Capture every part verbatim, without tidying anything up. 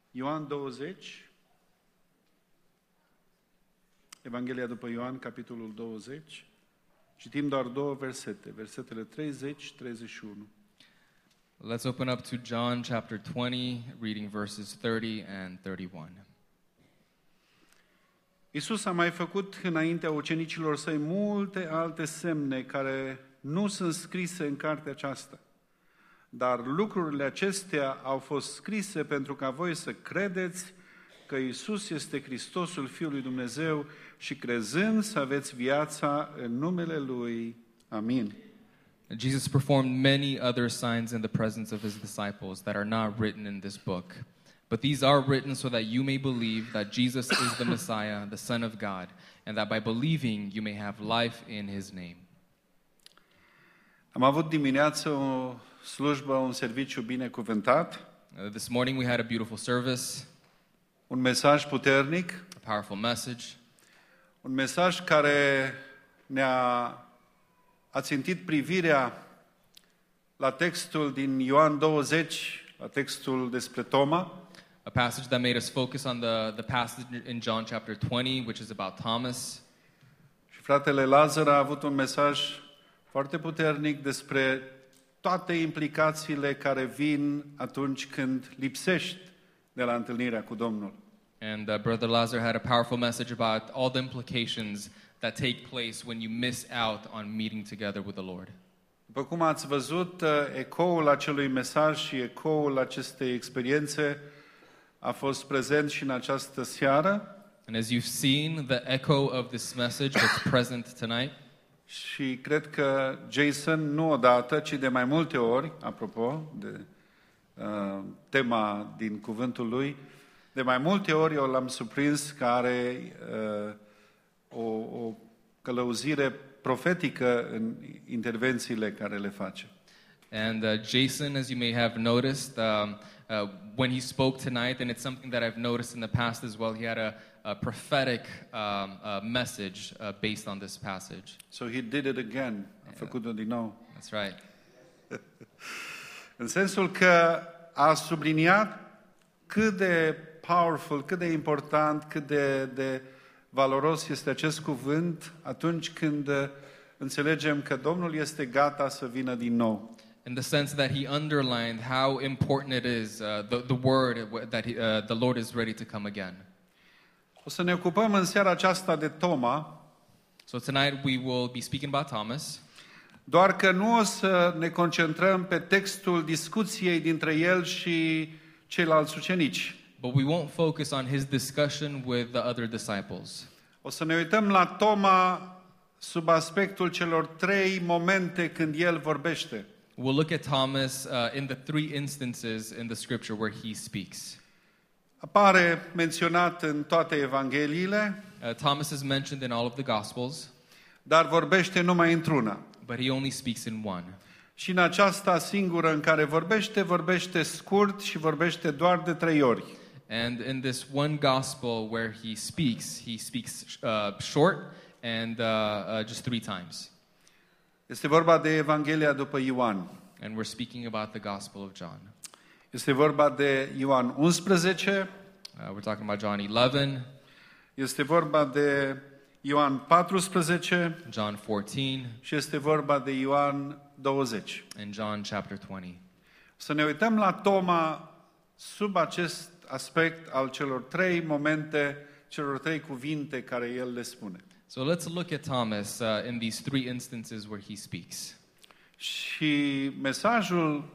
Ioan douăzeci, Evanghelia după Ioan, capitolul douăzeci. Citim doar două versete, versetele treizeci, treizeci și unu. Let's open up to John chapter twenty, reading verses thirty and thirty-one. Iisus a mai făcut înaintea ucenicilor săi multe alte semne care nu sunt scrise în cartea aceasta. Dar lucrurile acestea au fost scrise pentru ca voi să credeți că Iisus este Hristosul Fiul lui Dumnezeu și crezând să aveți viața în numele Lui. Amin. Jesus performed many other signs in the presence of his disciples that are not written in this book. But these are written so that you may believe that Jesus is the Messiah, the Son of God, and that by believing you may have life in his name. Am avut dimineață o slujbă, un serviciu binecuvântat. Uh, this morning we had a beautiful service, Un mesaj puternic, a powerful message, un mesaj care ne-a a țintit privirea la textul din Ioan douăzeci, la textul despre Toma. a passage that made us focus on the, the passage in John chapter twenty, which is about Thomas. Și fratele Lazar a avut un mesaj foarte puternic despre toate implicațiile care vin atunci când lipsești de la întâlnirea cu Domnul. And uh, Brother Lazar had a powerful message about all the implications that take place when you miss out on meeting together with the Lord. După cum ați văzut, ecoul acelui mesaj și ecoul acestei experiențe a fost prezent și în această seară. And as you've seen, the echo of this message that's present tonight. Și cred că Jason, nu odată, ci de mai multe ori, apropo de uh, tema din cuvântul lui, de mai multe ori eu l-am surprins că are uh, o, o călăuzire profetică în intervențiile care le face. And uh, Jason, as you may have noticed, um, uh, when he spoke tonight, and it's something that I've noticed in the past as well, he had a, a prophetic um, uh, message uh, based on this passage. So he did it again. A făcut-o din nou. That's right. În sensul că a subliniat cât de powerful, cât de important, cât de, de valoros este acest cuvânt atunci când înțelegem că Domnul este gata să vină din nou. In the sense that he underlined how important it is, uh, the, the word that he, uh, the Lord is ready to come again. O să ne ocupăm în seara aceasta de Toma. So tonight we will be speaking about Thomas. Doar că nu o să ne concentrăm pe textul discuției dintre el și ceilalți ucenici. But we won't focus on his discussion with the other disciples. O să ne uităm la Toma sub aspectul celor trei momente când el vorbește. We'll look at Thomas uh, in the three instances in the scripture where he speaks. Apare menționat în toate evangheliile, Uh, Thomas is mentioned in all of the Gospels, dar vorbește numai într-una. but he only speaks in one. Și în aceasta singură în care vorbește, vorbește scurt și vorbește doar de trei ori. And in this one Gospel where he speaks, he speaks uh, short and uh, uh, just three times. Este vorba de Evanghelia după Ioan. And we're speaking about the Gospel of John. Este vorba de Ioan unsprezece, Uh, we're talking about John eleven, este vorba de Ioan paisprezece John fourteen, și este vorba de Ioan douăzeci. and John chapter twenty. Să ne uităm la Toma sub acest aspect al celor trei momente, celor trei cuvinte care el le spune. So let's look at Thomas uh, in these three instances where he speaks. Și mesajul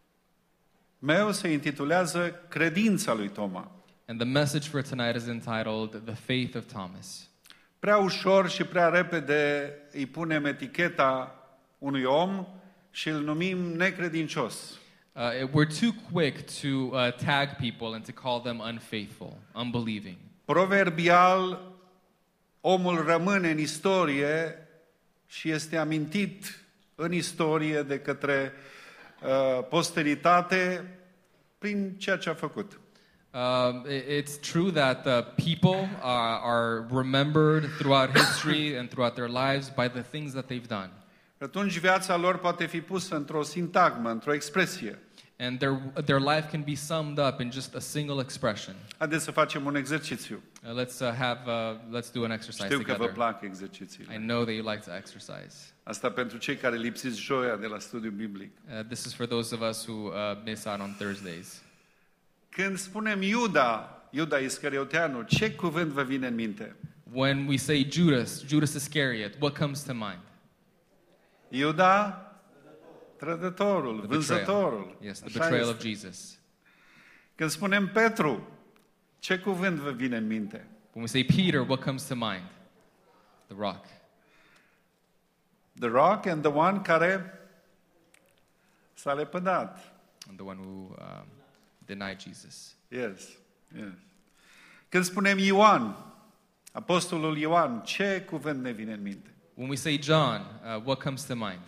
meu se intitulează Credința lui Toma. And the message for tonight is entitled The Faith of Thomas. Prea ușor și prea repede îi punem eticheta unui om și îl numim necredincios. Uh, we're too quick to uh, tag people and to call them unfaithful, unbelieving. Proverbial, omul rămâne în istorie și este amintit în istorie de către uh, posteritate prin ceea ce a făcut. Um, it- it's true that the people are, are remembered throughout history and throughout their lives by the things that they've done. Atunci viața lor poate fi pusă într-o sintagmă, într-o expresie. And their, their life can be summed up in just a single expression. Haideți să facem un exercițiu. Uh, let's uh, have uh, let's do an exercise Știu că vă together. plac exercițiile. I know that you like to exercise. Asta pentru cei care lipsiți joia de la studiu biblic. Uh, this is for those of us who uh, miss out on Thursdays. Când spunem Iuda, Iuda Iscarioteanu, ce cuvânt vă vine în minte? When we say Judas, Judas Iscariot, what comes to mind? Iuda, trădătorul, The vânzătorul. betrayal. Yes, the Așa betrayal este. of Jesus. Când spunem Petru, ce cuvânt vă vine în minte? When we say Peter, what comes to mind? The rock. The rock and the one care s-a lepădat. And the one who um, denied Jesus. Yes, yes. Când spunem Ioan, apostolul Ioan, ce cuvânt ne vine în minte? When we say John, uh, what comes to mind?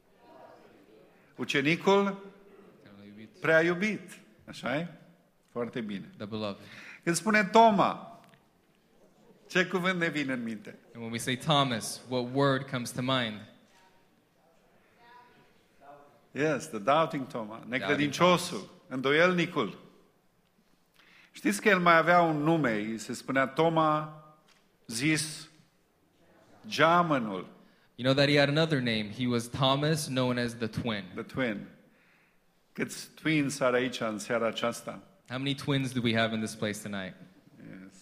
Ucenicul prea iubit. Așa e? Foarte bine. The beloved. Când spune Toma, ce cuvânt ne vine în minte? And when we say Thomas, what word comes to mind? Yes, the doubting Toma, necredinciosul, îndoielnicul. Știți că el mai avea un nume, îi se spunea Toma, zis geamănul, You know that he had another name. He was Thomas, known as the twin. the twin. Câți twins are aici în seara aceasta? How many twins do we have in this place tonight? Yes.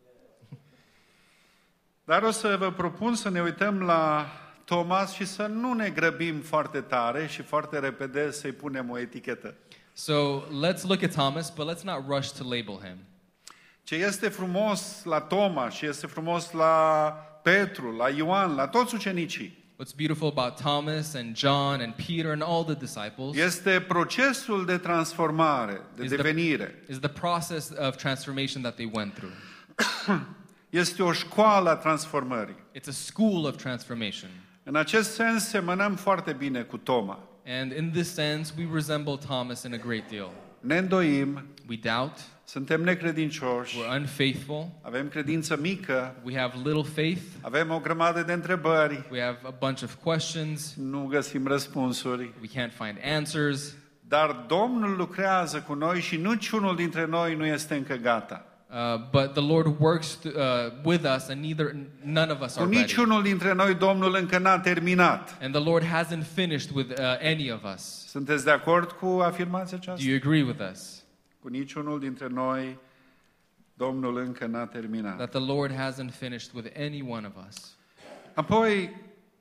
Dar o să vă propun să ne uităm la Thomas și să nu ne grăbim foarte tare și foarte repede să-i punem o etichetă. So let's look at Thomas, but let's not rush to label him. Ce este frumos la Toma și este frumos la Petru, la Ioan, la toți ucenicii, What's beautiful about Thomas and John and Peter and all the disciples este procesul de transformare, de Is the- devenire. is the process of transformation that they went through. Este o școală a transformării. It's a school of transformation. În acest sens semănăm foarte bine cu Toma. And in this sense, we resemble Thomas in a great deal. Ne îndoim, We doubt, suntem necredincioși, we're unfaithful, avem credință mică, we have little faith, avem o grămadă de întrebări, we have a bunch of questions, nu găsim răspunsuri, we can't find answers, dar Domnul lucrează cu noi și niciunul dintre noi nu este încă gata. uh, but the Lord works th- uh, with us, and neither none of us Cu are ready. niciunul dintre noi Domnul încă n-a terminat. And the Lord hasn't finished with uh, any of us. Sunteți de acord cu afirmația Do aceasta? you agree with us? Cu niciunul dintre noi Domnul încă n-a That terminat. the Lord hasn't finished with any one of us. Apoi,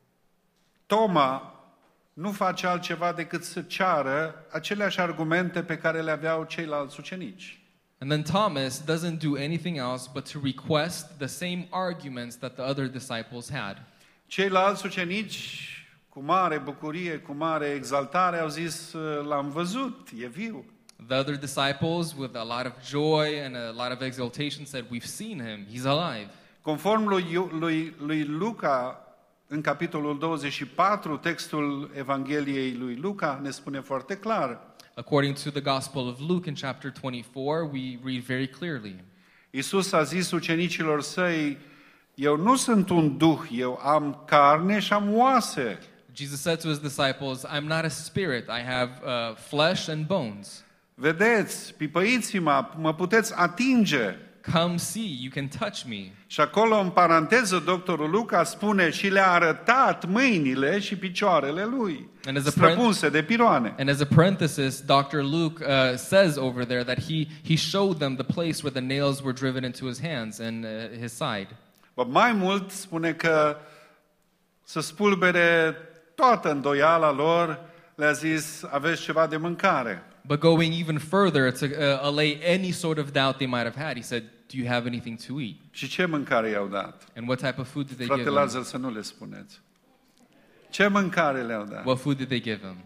Toma nu face altceva decât să ceară aceleași argumente pe care le aveau ceilalți ucenici. And then Thomas doesn't do anything else but to request the same arguments that the other disciples had. Ceilalți ucenici, cu mare bucurie, cu mare exaltare, au zis, l-am văzut, e viu. The other disciples, with a lot of joy and a lot of exultation, said, "We've seen him. He's alive." Conform lui, Iu- lui, lui Luca, în capitolul douăzeci și patru, textul Evangheliei lui Luca ne spune foarte clar. According to the Gospel of Luke in chapter twenty-four, we read very clearly. Iisus a zis ucenicilor săi, eu nu sunt un duh, eu am carne și am oase. Jesus said to his disciples, "I'm not a spirit. I have uh, flesh and bones. Vedeți, pipăiți-mă, mă puteți atinge. Come see. You can touch me." Și acolo, în paranteză, doctorul Luca spune și le-a arătat mâinile și picioarele lui, And as a străpunse de piroane. And as a parenthesis, Doctor Luke uh, says over there that he, he showed them the place where the nails were driven into his hands and uh, his side. Bă, mai mult spune că să spulbere toată îndoiala lor, le-a zis, aveți ceva de mâncare. But going even further to uh, allay any sort of doubt they might have had, he said, "Do you have anything to eat?" Și ce mâncare i-au dat? And what type of food did they Frate give him? Lazar, să nu le spuneți. Ce mâncare le-au dat? What food did they give him?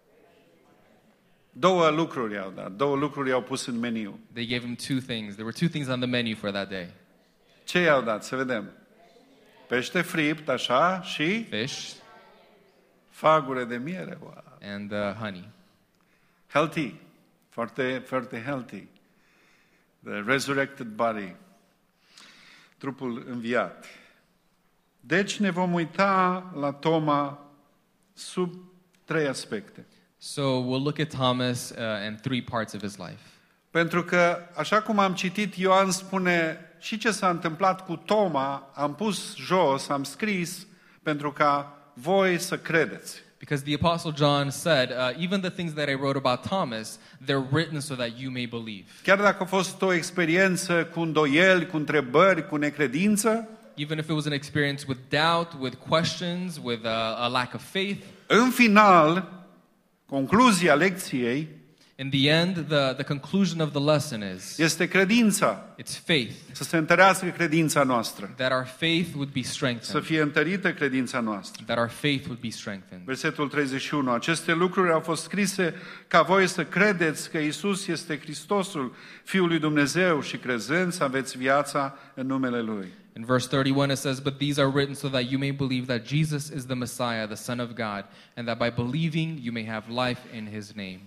Două lucruri i-au dat, două lucruri i-au pus în meniu. They gave him two things. There were two things on the menu for that day. Ce i-au dat? Să vedem. Pește fript, așa, și Fish fagure de miere. Wow. and uh, honey. Healthy, foarte, foarte healthy. The resurrected body, trupul înviat. Deci ne vom uita la Toma sub trei aspecte. So we'll look at Thomas uh, and three parts of his life. Pentru că, așa cum am citit, Ioan spune și ce s-a întâmplat cu Toma, am pus jos, am scris, pentru ca voi să credeți. Because the Apostle John said, uh, even the things that I wrote about Thomas, they're written so that you may believe. Chiar dacă a fost o experiență cu îndoieli, cu întrebări, cu necredință, Even if it was an experience with doubt, with questions, with uh, a lack of faith, în final, concluzia lecției in the end, the, the conclusion of the lesson is, este credința. it's faith. Să se întărească credința noastră. That our faith would be Să strengthened. fie întărită credința noastră. That our faith would be strengthened. Versetul treizeci și unu. Aceste lucruri au fost scrise ca voi să credeți că Isus este Hristosul, Fiul lui Dumnezeu, și crezând să aveți viața în numele Lui. In verse thirty-one it says, "But these are written so that you may believe that Jesus is the Messiah, the Son of God, and that by believing you may have life in his name."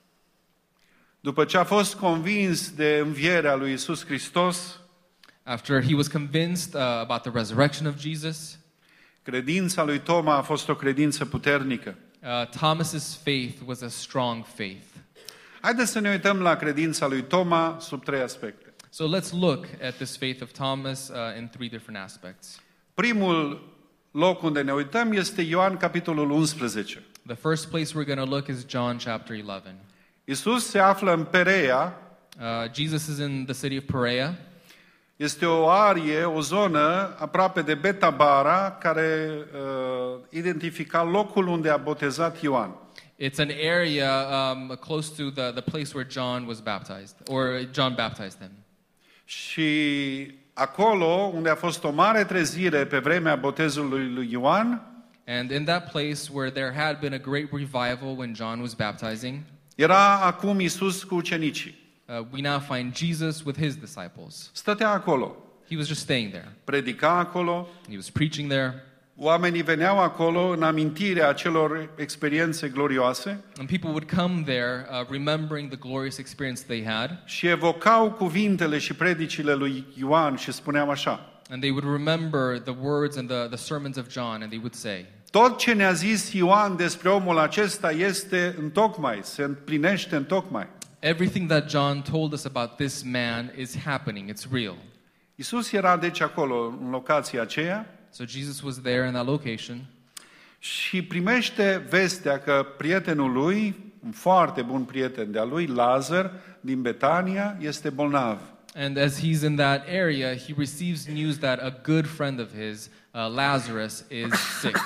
După ce a fost convins de învierea lui Isus Hristos, After he was convinced uh, about the resurrection of Jesus, credința lui Toma a fost o credință puternică. uh, Thomas's faith was a strong faith. Haideți să ne uităm la credința lui Toma sub trei aspecte. So let's look at this faith of Thomas uh, in three different aspects. Primul loc unde ne uităm este Ioan capitolul unsprezece. The first place we're going to look is John chapter eleven. Isus se află în Perea, Uh, Jesus is in the city of Perea. este o arie, o zonă aproape de Betabara, care uh, identifica locul unde a botezat Ioan. It's an area um, close to the, the place where John was baptized, or John baptized him. Și acolo, unde a fost o mare trezire pe vremea botezului lui Ioan, And in that place where there had been a great revival when John was baptizing, era acum Isus cu ucenicii. uh, we now find Jesus with his disciples. Stătea acolo, He was just staying there. predica acolo, He was preaching there. oamenii veneau acolo în amintirea acelor experiențe glorioase And people would come there uh, remembering the glorious experience they had. și evocau cuvintele și predicile lui Ioan și spuneau așa: And they would remember the words and the, the sermons of John, and they would say, tot ce ne-a zis Ioan despre omul acesta este întocmai, se împlinește întocmai. everything that John told us about this man is happening. It's real. Isus era deci acolo, în locația aceea, So Jesus was there in that location. și primește vestea că prietenul lui, un foarte bun prieten de-a lui, Lazar, din Betania, este bolnav. And as he's in that area, he receives news that a good friend of his, uh, Lazarus, is sick.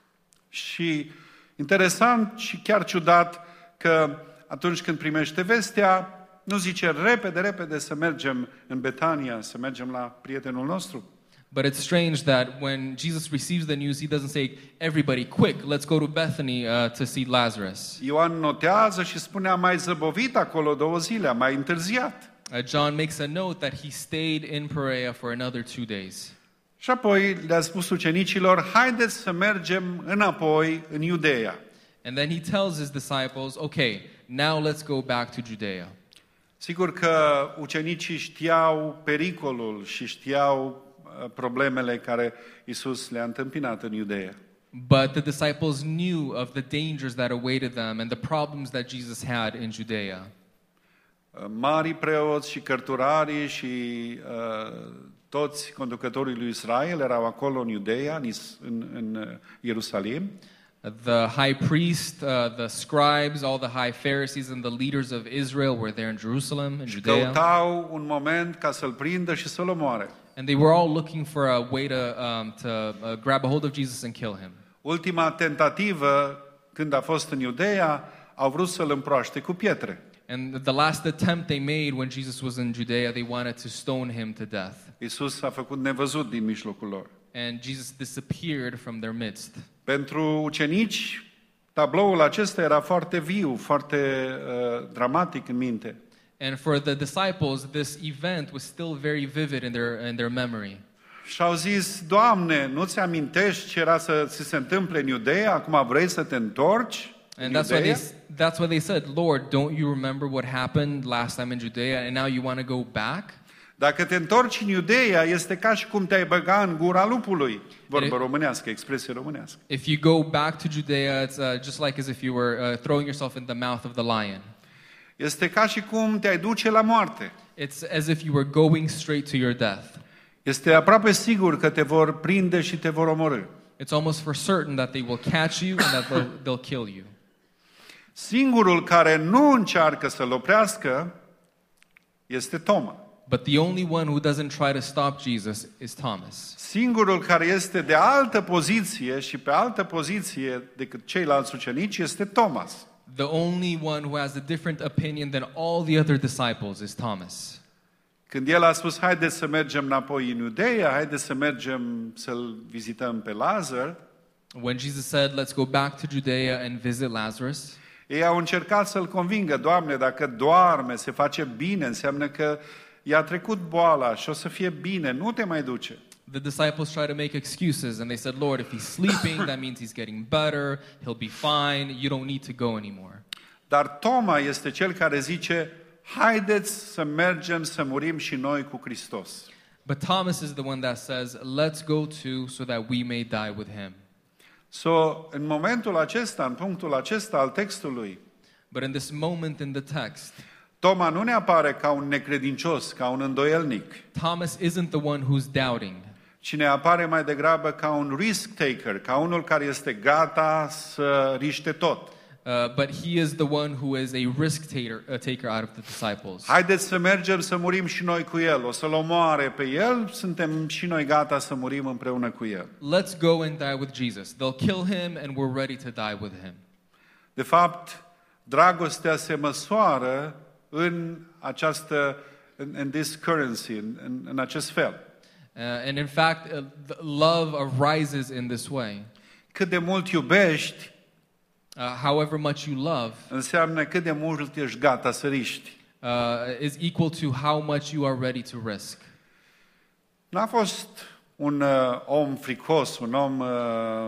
Și interesant și chiar ciudat că atunci când primește vestea, nu zice repede, repede să mergem în Betania, să mergem la prietenul nostru. But it's strange that when Jesus receives the news, he doesn't say, everybody, quick, let's go to Bethany uh, to see Lazarus. Ioan notează și spune: a mai zăbovit acolo două zile, a mai întârziat. Uh, John makes a note that he stayed in Perea for another two days. Și apoi le-a spus ucenicilor: haideți să mergem înapoi în Iudeea. And then he tells his disciples, okay, now let's go back to Judea. Sigur că ucenicii știau pericolul și știau uh, problemele care Isus le-a întâmpinat în Iudeea. But the disciples knew of the dangers that awaited them and the problems that Jesus had in Judea. Uh, Marii preoți și cărturarii și uh, toți conducătorii lui Israel erau acolo în Iudeea, în, Is- în, în uh, Ierusalim. The high priest, uh, the scribes, all the high Pharisees and the leaders of Israel were there in Jerusalem, in Și Judea. căutau un moment ca să-l prindă și să-l omoare. And they were all looking for a way to, um, to uh, grab a hold of Jesus and kill him. Ultima tentativă, când a fost în Iudeea, au vrut să-l împroaște cu pietre. And the last attempt they made when Jesus was in Judea, they wanted to stone him to death. Isus a făcut nevăzut din mijlocul lor. And Jesus disappeared from their midst. Pentru ucenici, tabloul acesta era foarte viu, foarte uh, dramatic în minte. And for the disciples, this event was still very vivid in their, in their memory. Și au zis: Doamne, nu-ți amintești ce era să ți se întâmple în Iudeea? Acum vrei să te întorci în And that's why, they, Iudeea? that's why they said, Lord, don't you remember what happened last time in Judea, and now you want to go back? Dacă te întorci în Iudeea, este ca și cum te-ai băga în gura lupului. Vorbă It- românească, expresie românească. If you go back to Judea, it's uh, just like as if you were uh, throwing yourself in the mouth of the lion. Este ca și cum te-ai duce la moarte. It's as if you were going straight to your death. Este aproape sigur că te vor prinde și te vor omorî. It's almost for certain that they will catch you and that they'll, they'll kill you. Singurul care nu încearcă să-l oprească este Toma. But the only one who doesn't try to stop Jesus is Thomas. Singurul care este de altă poziție și pe altă poziție decât ceilalți ucenici este Thomas. The only one who has a different opinion than all the other disciples is Thomas. Când el a spus, haideți să mergem înapoi în Iudeea, haideți să mergem să-l vizităm pe Lazar, When Jesus said, let's go back to Judea and visit Lazarus, ei au încercat să-l convingă, Doamne, dacă doarme, se face bine, înseamnă că i-a trecut boala și o să fie bine, nu te mai duce. the disciples tried to make excuses and they said, Lord, if he's sleeping, that means he's getting better, he'll be fine, you don't need to go anymore. Dar Toma este cel care zice, haideți să mergem să murim și noi cu Hristos. But Thomas is the one that says, let's go too so that we may die with him. So, în momentul acesta, în punctul acesta al textului, But in this moment in the text, Toma nu ne apare ca un necredincios, ca un îndoielnic, Thomas isn't the one who's doubting, ci ne apare mai degrabă ca un risk taker, ca unul care este gata să riște tot. uh, but he is the one who is a risk taker, uh, taker out of the disciples. Haideți să mergem să murim și noi cu el, o să-l omoare pe el, suntem și noi gata să murim împreună cu el. Let's go and die with Jesus. They'll kill him and we're ready to die with him. De fapt, dragostea se măsoară în această, în, în this currency, în, în, în acest fel. Uh, and in fact, uh, the love arises in this way. Cât de mult iubești, Uh, however much you love înseamnă cât de mult ești gata să riști. uh, is equal to how much you are ready to risk. N-a fost un uh, om fricos, un om uh,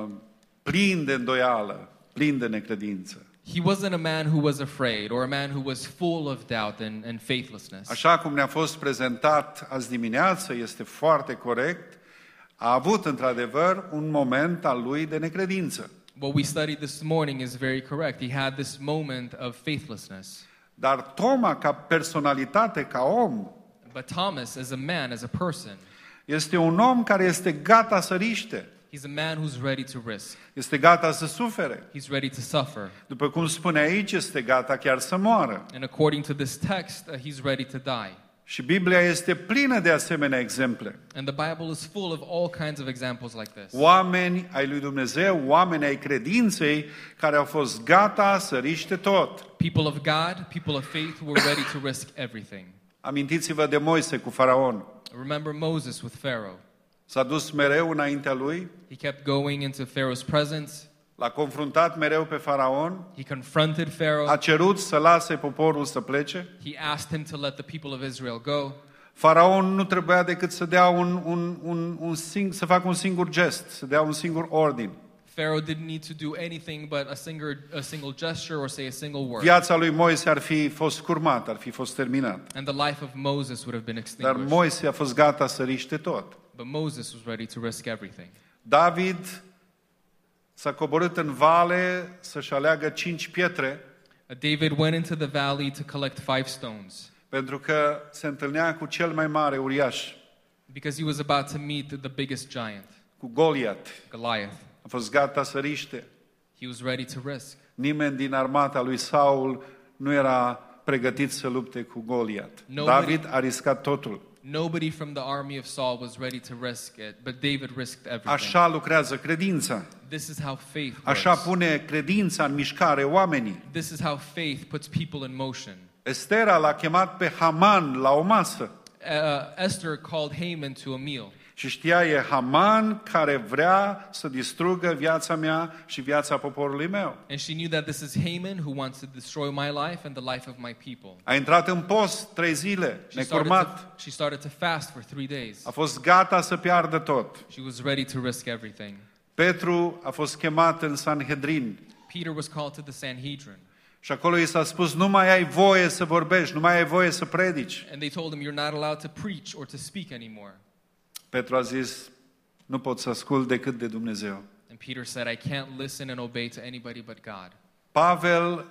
plin de îndoială, plin de necredință. He wasn't a man who was afraid or a man who was full of doubt and, and faithlessness. Așa cum ne-a fost prezentat azi dimineață, este foarte corect, a avut într-adevăr un moment al lui de necredință. What we studied this morning is very correct. He had this moment of faithlessness. Dar Toma, ca personalitate, ca om, But Thomas, as a man, as a person, este un om care este gata să riște, he's a man who's ready to risk. este gata să sufere. He's ready to suffer. După cum spune aici, este gata chiar să moară. And according to this text, uh, he's ready to die. Și Biblia este plină de asemenea exemple. And the Bible is full of all kinds of examples like this. Oameni ai lui Dumnezeu, oameni ai credinței, care au fost gata să riște tot. People of God, people of faith who were ready to risk everything. Amintiți-vă de Moise cu Faraon. Remember Moses with Pharaoh. S-a dus mereu înaintea lui, He kept going into Pharaoh's presence. l-a confruntat mereu pe Faraon, He confronted a Pharaoh. cerut să lase poporul să plece. He asked him to let the people of Israel go. Faraon nu trebuia decât să dea un, un, un, un sing, să facă un singur gest, să dea un singur ordin. Pharaoh didn't need to do anything but a single, a single gesture or say a single word. Viața lui Moise ar fi fost curmată, ar fi fost terminat. And the life of Moses would have been Dar extinguished. Moise a fost gata să riște tot. But Moses was ready to risk everything. David s-a coborât în vale să-și aleagă cinci pietre, Uh, David went into the valley to collect five stones pentru că se întâlnea cu cel mai mare uriaș, because he was about to meet the biggest giant, cu Goliat. Goliath. A fost gata să riște. He was ready to risk. Nimeni din armata lui Saul nu era pregătit să lupte cu Goliat. Nobody- David a riscat totul. Nobody from the army of Saul was ready to risk it, but David risked everything. Așa lucrează credința. This is how faith Așa works. pune credința în mișcare oamenii. This is how faith puts people in motion. Estera l-a chemat pe Haman la o masă. Uh, Esther called Haman to a meal. Și știa, e Haman care vrea să distrugă viața mea și viața poporului meu. And she knew that this is Haman who wants to destroy my life and the life of my people. A intrat în post trei zile, She started, necurmat. to, she started to fast for three days. A fost gata să piardă tot. She was ready to risk everything. Petru a fost chemat în Sanhedrin Peter was called to the Sanhedrin. Și acolo i s-a spus, nu mai ai voie să vorbești, nu mai ai voie să predici. And they told him, you're not allowed to preach or to speak anymore. Petru a zis, nu pot să ascult decât de Dumnezeu. And Peter said, I can't listen and obey to anybody but God. Pavel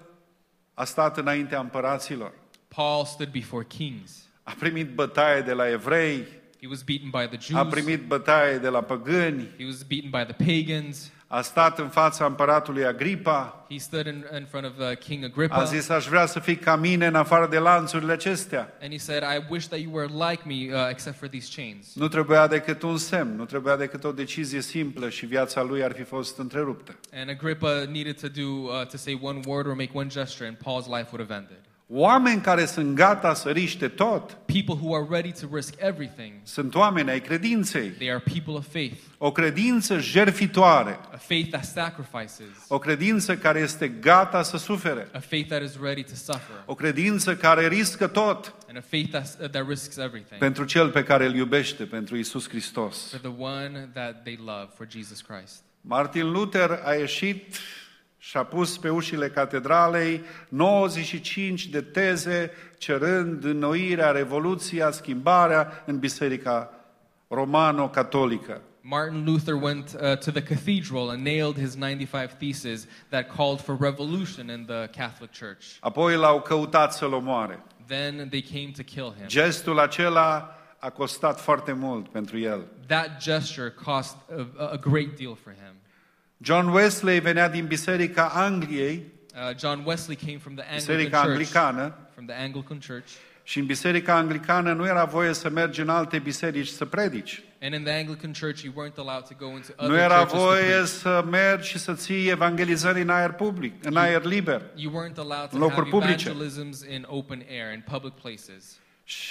a stat înaintea împăraților. Paul stood before kings. A primit bătaie de la evrei, He was beaten by the a Jews. primit bătaie de la păgâni, He was beaten by the pagans. a stat în fața împăratului Agripa, He stood in, in front of uh, King a Agrippa. zis, aș vrea să fii ca mine în afară de lanțurile acestea. And he said, I wish that you were like me uh, except for these chains. Nu trebuia decât un semn, nu trebuia decât o decizie simplă și viața lui ar fi fost întreruptă. And Agrippa needed to do uh, to say one word or make one gesture and Paul's life would have ended. Oameni care sunt gata să riște tot, People who are ready to risk everything. sunt oameni ai credinței. They are people of faith. O credință jertfitoare, A faith that sacrifices. o credință care este gata să sufere, A faith that is ready to suffer. o credință care riscă tot And a faith that, that risks everything. pentru cel pe care îl iubește, pentru Iisus Hristos. For the one that they love, for Jesus Christ. Martin Luther a ieșit și a pus pe ușile catedralei nouăzeci și cinci de teze cerând înnoirea, revoluția, schimbarea în biserica romano-catolică. Martin Luther went uh, to the cathedral and nailed his ninety-five theses that called for revolution in the Catholic Church. Apoi l-au căutat să-l omoare. Then they came to kill him. Gestul acela a costat foarte mult pentru el. That gesture cost a, a great deal for him. John Wesley venea din biserica Angliei, Uh, John Wesley came from the Anglican biserica Church. anglicană, From the Anglican Church. și în biserica anglicană nu era voie să mergi în alte biserici să predici. And in the Anglican Church, you weren't allowed to go into Nu other era churches to voie preach. să mergi și să ții evangelizări în aer public, în aer liber. You weren't allowed În to locuri have publice. evangelisms in open air, in public places.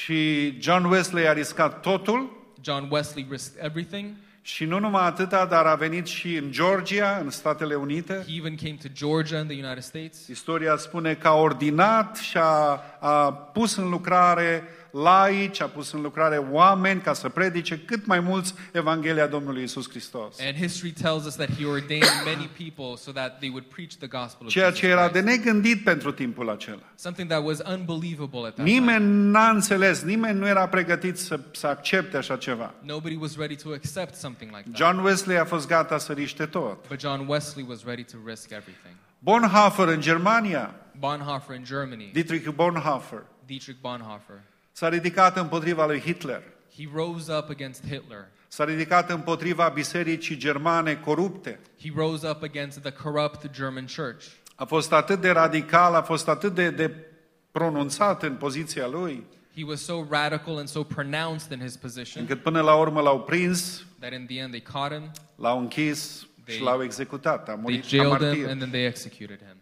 Și John Wesley a riscat totul John Wesley risked everything. și nu numai atâta, dar a venit și în Georgia, în Statele Unite. He even came to Georgia in the United States. Istoria spune că a ordinat și a, a pus în lucrare laici, a pus în lucrare oameni ca să predice cât mai mulți Evanghelia Domnului Iisus Hristos. And history tells us that he ordained many people so that they would preach the gospel of Ceea Jesus ce era de Christ. negândit pentru timpul acela. Something that was unbelievable at that time. Nimeni n-a înțeles, nimeni nu era pregătit să, să accepte așa ceva. Nobody was ready to accept something like that. John Wesley a fost gata să riște tot. But John Wesley was ready to risk everything. Bonhoeffer în Germania, Bonhoeffer in Germany, Dietrich Bonhoeffer, Dietrich Bonhoeffer, s-a ridicat împotriva lui Hitler. he rose up against Hitler. S-a ridicat împotriva bisericii germane corupte. He rose up against the corrupt German church. A fost atât de radical, a fost atât de, de pronunțat în poziția lui, He was so radical and so pronounced in his position încât până la urmă l-au prins, that in the end they caught him, l-au închis They- și l-au executat. A they murit ca jailed him, martir. and then they executed him.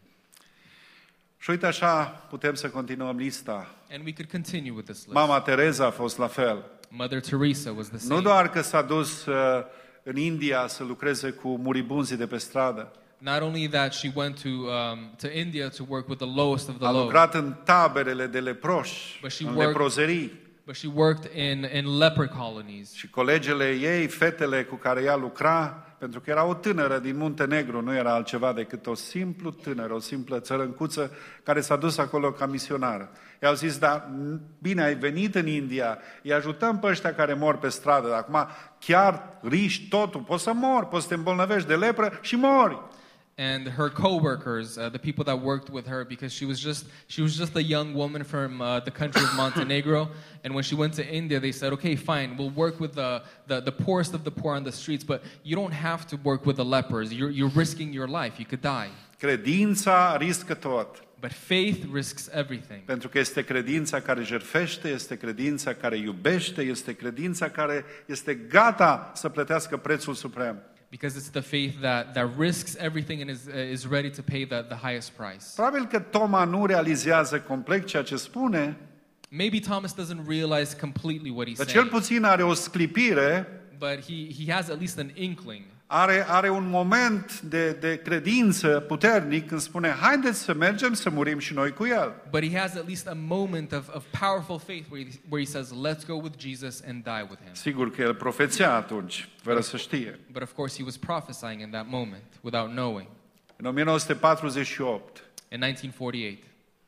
Și uite așa putem să continuăm lista. And we could continue with this list. Mama Teresa a fost la fel. Mother Teresa was the Nu same. doar că s-a dus uh, în India să lucreze cu muribunzii de pe stradă, Not only that, she went to um, to India to work with the lowest of the a low, lucrat în taberele de leproși, But she în worked- leprozerii. but she worked in, in leper colonies. Și colegele ei, fetele cu care ea lucra, pentru că era o tânără din Muntenegru, nu era altceva decât o simplu tânără, o simplă țărâncuță care s-a dus acolo ca misionară. I-au zis, da, bine, ai venit în India, îi ajutăm pe ăștia care mor pe stradă, dar acum chiar riști totul, poți să mori, poți să te îmbolnăvești de lepră și mori. And her co-workers, uh, the people that worked with her, because she was just she was just a young woman from uh, the country of Montenegro, and when she went to India, they said, "Okay, fine, we'll work with the, the the poorest of the poor on the streets, but you don't have to work with the lepers. You're you're risking your life. You could die." Credința riscă tot. But faith risks everything. Pentru că este credința care jertfește, este credința care iubește, este credința care este gata să plătească prețul suprem. Because it's the faith that, that risks everything and is, uh, is ready to pay the, the highest price. Probabil că Toma nu realizează complet ceea ce spune, Maybe Thomas doesn't realize completely what he's dar cel saying, puțin are o sclipire, but he, he has at least an inkling. are, are un moment de, de credință puternic când spune, haideți să mergem să murim și noi cu El. But he has at least a moment of, of powerful faith where he, where he says, let's go with Jesus and die with him. Sigur că el profețea atunci, fără să știe. But of course, he was prophesying in that moment without knowing. În o mie nouă sute patruzeci și opt, In nineteen forty-eight.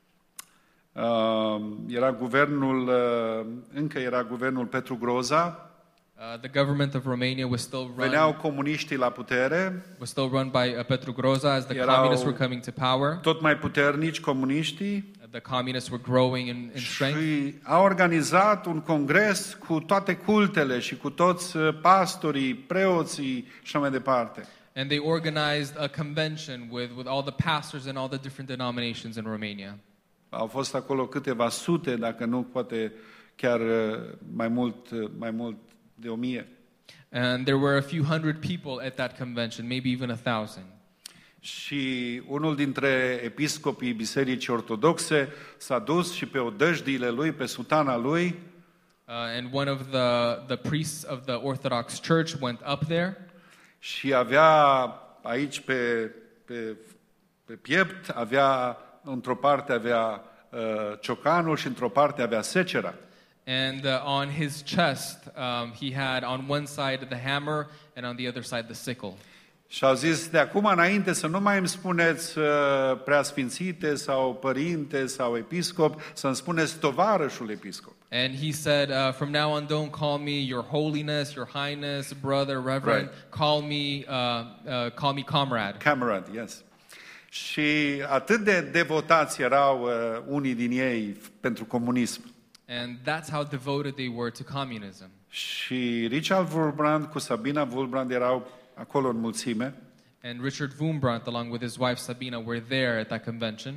Uh, era guvernul, uh, încă era guvernul Petru Groza. Uh, the government of Romania was still run Veneau comuniștii la putere. was still run by uh, Petru Groza as the Erau communists were coming to power. Tot mai puternici comuniștii. The communists were growing in, in strength. Și a organizat un congres cu toate cultele și cu toți pastorii, preoții și așa mai departe. And they organized a convention with, with all the pastors and all the different denominations in Romania. Au fost acolo câteva sute, dacă nu poate chiar mai mult, mai mult de o mie. And there were a few hundred people at that convention, maybe even a thousand. Și unul dintre episcopii Bisericii Ortodoxe s-a dus și pe odăjdiile lui, pe sutana lui, Uh, and one of the, the priests of the Orthodox Church went up there. Și avea aici pe, pe, pe piept, avea, într-o parte avea uh, ciocanul și într-o parte avea secera. And uh, on his chest, um, he had on one side the hammer and on the other side the sickle. Și au zis, de acum înainte să nu mai îmi spuneți uh, preasfințite sau părinte sau episcop, să-mi spuneți tovarășul episcop. And he said, uh, from now on, don't call me your holiness, your highness, brother, reverend. Right. Call me, uh, uh, call me comrade. Comrade, yes. Și atât de devotați erau uh, unii din ei pentru comunism. And that's how devoted they were to communism. Și Richard Wurmbrand cu Sabina Wurmbrand erau acolo în mulțime. And Richard Wurmbrand, along with his wife Sabina, were there at that convention.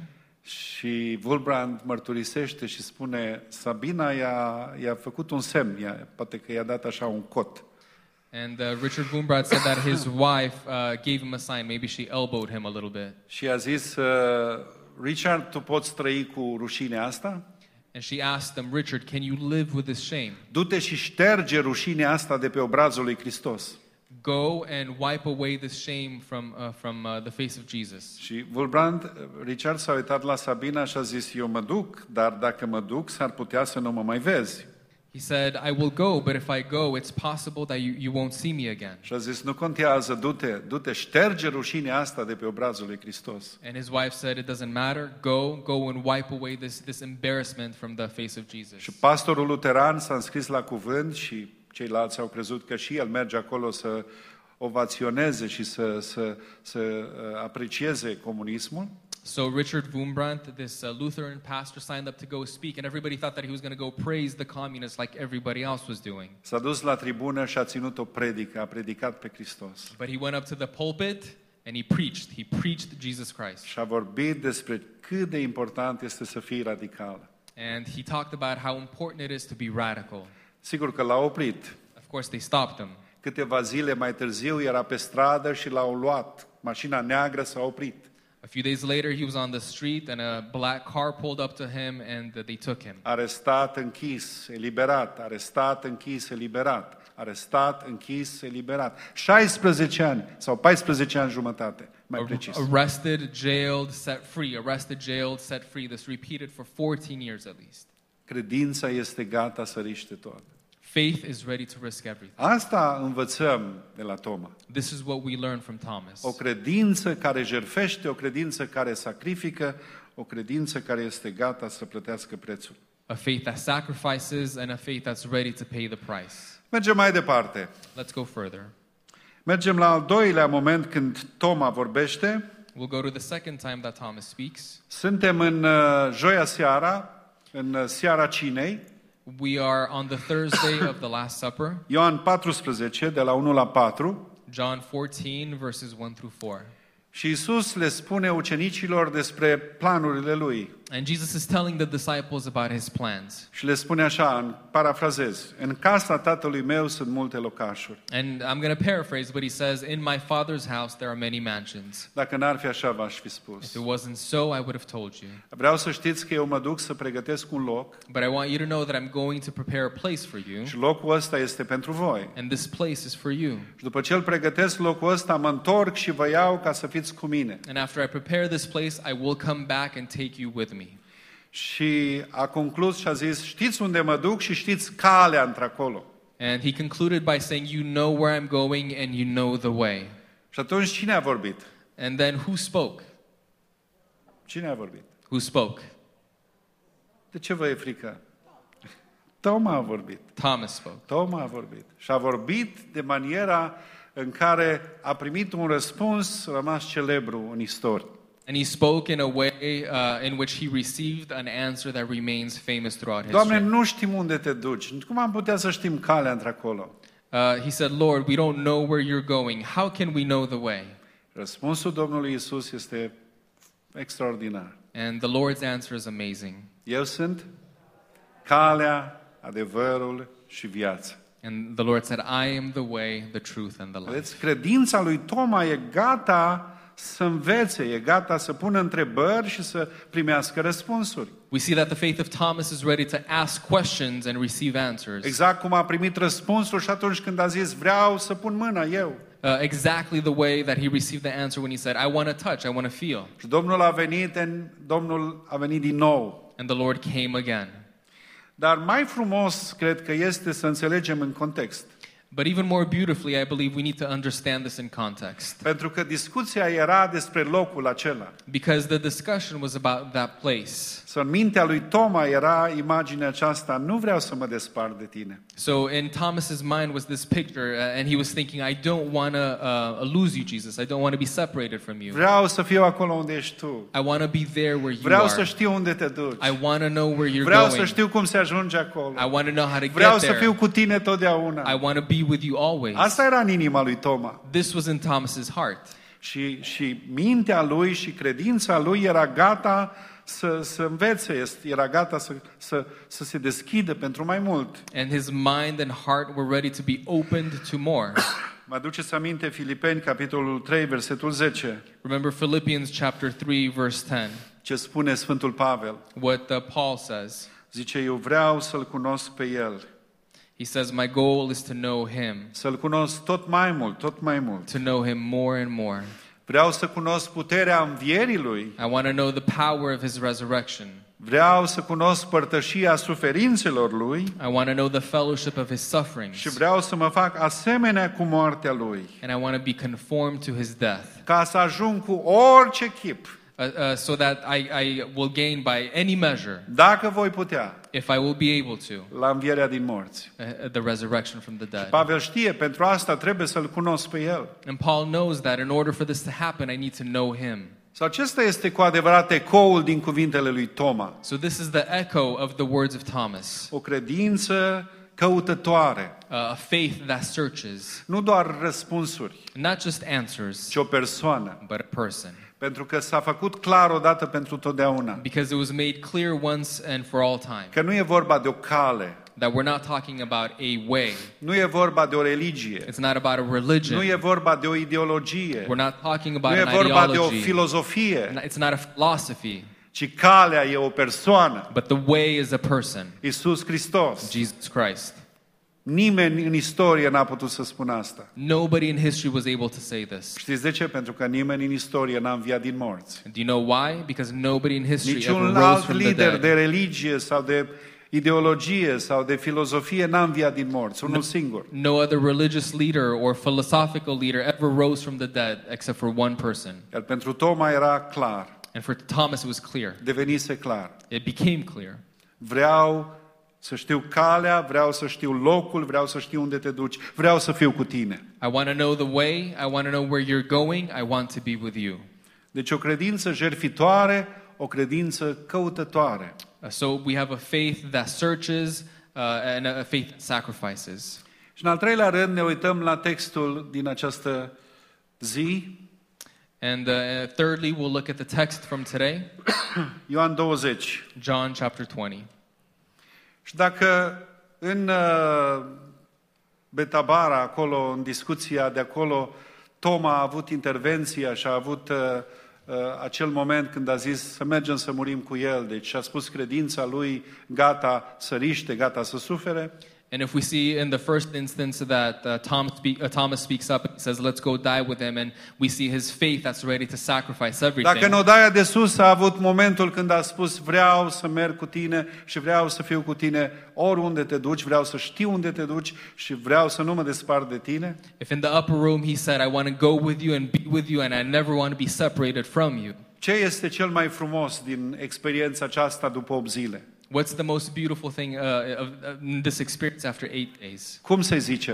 Și Wurmbrand mărturisește și spune, Sabina i-a, i-a făcut un semn, i-a, poate că i-a dat așa un cot. And uh, Richard Wurmbrand said that his wife uh, gave him a sign. Maybe she elbowed him a little bit. Și a zis, uh, Richard, tu poți trăi cu rușinea asta? And she asked him, Richard, can you live with this shame? Du-te și șterge rușinea asta de pe obrazul lui Hristos. Go and wipe away this shame from, uh, from uh, the face of Jesus. Și Wurmbrand, Richard s-a uitat la Sabina și a zis, eu mă duc, dar dacă mă duc, s-ar putea să nu mă mai vezi. He said, I will go, but if I go, it's possible that you, you won't see me again. Și a zis, nu contează, du-te, du-te, șterge rușinea asta de pe obrazul lui Hristos. And his wife said, it doesn't matter. Go, go and wipe away this, this embarrassment from the face of Jesus. Și pastorul luteran s-a înscris la cuvânt și ceilalți au crezut că și el merge acolo să ovaționeze și să, să, să aprecieze comunismul. So Richard Wurmbrand, this uh, Lutheran pastor, signed up to go speak, and everybody thought that he was going to go praise the communists like everybody else was doing. S-a dus la tribună și a ținut o predică, a predicat pe Hristos. But he went up to the pulpit and he preached. He preached Jesus Christ. Și a vorbit despre cât de important este să fii radical. And he talked about how important it is to be radical. Sigur că l-a oprit. Of course, they stopped him. Câteva zile mai târziu era pe stradă și l-au luat. Mașina neagră s-a oprit. A few days later, he was on the street and a black car pulled up to him and uh, they took him. Arestat, închis, eliberat. Arestat, închis, eliberat. Arestat, închis, eliberat. șaisprezece ani sau paisprezece ani jumătate, mai precis. Arrested, jailed, set free. Arrested, jailed, set free. This repeated for fourteen years at least. Credința este gata să riște toate. Faith is ready to risk everything. Asta învățăm de la Toma. This is what we learn from Thomas. O credință care jertfește, o credință care sacrifică, o credință care este gata să plătească prețul. A faith that sacrifices and a faith that's ready to pay the price. Mergem mai departe. Let's go further. Mergem la al doilea moment când Toma vorbește. We'll go to the second time that Thomas speaks. Suntem în uh, joia seara, în uh, seara cinei. We are on the Thursday of the Last Supper. Ioan paisprezece, de la unu la patru. John fourteen, verses one through four. Și Iisus le spune ucenicilor despre planurile Lui. And Jesus is telling the disciples about his plans. Și le spune așa, în parafrazez, în casa Tatălui meu sunt multe locașuri. And I'm going to paraphrase, but he says, in my Father's house there are many mansions. Dacă n-ar fi așa, v-aș fi If spus. it wasn't so, I would have told you. Vreau să știți că eu mă duc să pregătesc un loc But I want you to know that I'm going to prepare a place for you. și locul ăsta este pentru voi. And this place is for you. Și după ce îl pregătesc locul ăsta, mă întorc și vă iau ca să fiți cu mine. And after I prepare this place, I will come back and take you with me. Și a conclus și a zis, știți unde mă duc și știți calea într-acolo. And he concluded by saying, you know where I'm going and you know the way. Și atunci cine a vorbit? And then who spoke? Cine a vorbit? Who spoke? De ce vă e frică? Toma a vorbit. Thomas spoke. Toma a vorbit. Și a vorbit de maniera în care a primit un răspuns rămas celebru în istorie. And he spoke in a way uh, in which he received an answer that remains famous throughout Doamne, history. nu știm unde te duci. Cum am putea să știm calea într-acolo? Uh, he said, Lord, we don't know where you're going. How can we know the way? Răspunsul Domnului Isus este extraordinar. And the Lord's answer is amazing. Eu sunt calea, adevărul și viața. And the Lord said, I am the way, the truth, and the life. Vedeți, credința lui Toma e gata să învețe, e gata să pună întrebări și să primească răspunsuri. We see that the faith of Thomas is ready to ask questions and receive answers. Exact cum a primit răspunsul și atunci când a zis, vreau să pun mâna eu. Uh, exactly the way that he received the answer when he said, I want to touch, I want to feel. Și Domnul a venit, în, Domnul a venit din nou. And the Lord came again. Dar mai frumos, cred că este să înțelegem în context. But even more beautifully, I believe we need to understand this in context. Pentru că discuția era despre locul acela. Because the discussion was about that place. Să în mintea lui Toma era imaginea aceasta, nu vreau să mă despart de tine. So in Thomas's mind was this picture, uh, and he was thinking, I don't want to uh, lose you, Jesus. I don't want to be separated from you. Vreau să fiu acolo unde ești tu. I want to be there where you Vreau are. să știu unde te duci. I want to know where you're Vreau going. să știu cum se ajunge acolo. I want to know how to Vreau get să there. fiu cu tine totdeauna. I want to be with you always. Asta era în inima lui Toma. This was in Thomas's heart. Și, și mintea lui și credința lui era gata să, să învețe, era gata să, să, să se deschidă pentru mai mult. And his mind and heart were ready to be opened to more. Mă aduceți aminte Filipeni, capitolul trei, versetul zece. Remember Philippians chapter three, verse ten. Ce spune Sfântul Pavel? What uh, Paul says. Zice, eu vreau să-L cunosc pe El. He says, my goal is to know him. Să-L cunosc tot mai mult, tot mai mult. To know him more and more. Vreau să cunosc puterea învierii Lui. I want to know the power of his resurrection. Vreau să cunosc părtășia suferințelor Lui. I want to know the fellowship of his sufferings. Și vreau să mă fac asemenea cu moartea Lui. And I want to be conformed to his death. Ca să ajung cu orice chip. Uh, uh, so that I, I will gain by any measure, Dacă voi putea, if I will be able to, la învierea din morți. uh, the resurrection from the dead. Pavel știe, pentru asta trebuie să-L cunosc pe El. And Paul knows that in order for this to happen, I need to know him. Sau acesta este cu adevărat ecoul din cuvintele lui Toma. So this is the echo of the words of Thomas. O credință căutătoare. Uh, a faith that searches, Nu doar răspunsuri, not just answers, ci o persoană. but a person. Pentru că s-a făcut clar odată pentru totdeauna. Because it was made clear once and for all time Că nu e vorba de o cale. that we're not talking about a way. Nu e vorba de o religie. It's not about a religion. Nu e vorba de o ideologie. We're not talking about Nu e an vorba de o ideology. filozofie. It's not a philosophy, Ci calea e o persoană. but the way is a person, Iisus Hristos. Jesus Christ. Nimeni în istorie n-a putut să spună asta. Nobody in history was able to say this. Știți de ce? Pentru că nimeni în istorie n-a înviat din morți. Do you know why? Because nobody in history ever Niciun rose alt from the lider dead. de religie sau de ideologie sau de filozofie n-a înviat din morți. Unul singur. No other religious leader or philosophical leader ever rose from the dead except for one person. Iar pentru Toma era clar. And for Thomas it was clear. Devenise clar. It became clear. Vreau să știu calea, vreau să știu locul, vreau să știu unde te duci, vreau să fiu cu tine. I want to know the way, I want to know where you're going, I want to be with you. Deci o credință jertfitoare, o credință căutătoare. Uh, so we have a faith that searches uh, and a faith that sacrifices. Și în al treilea rând ne uităm la textul din această zi, And uh, thirdly, we'll look at the text from today, Ioan douăzeci. John chapter twenty. Și dacă în uh, Betabara, acolo, în discuția de acolo, Toma a avut intervenția și a avut uh, uh, acel moment când a zis să mergem să murim cu el, deci a spus credința lui gata să riște, gata să sufere. And if we see in the first instance that uh, Tom speak, uh, Thomas speaks up and says, let's go die with him, and we see his faith that's ready to sacrifice everything. Dacă în odaia de sus a avut momentul când a spus vreau să merg cu tine și vreau să fiu cu tine oriunde te duci, vreau să știu unde te duci și vreau să nu mă despart de tine. If in the upper room he said, I want to go with you and be with you and I never want to be separated from you. Ce este cel mai frumos din experiența aceasta după opt zile? What's the most beautiful thing uh, of, of this experience after eight days? Cum să zicem?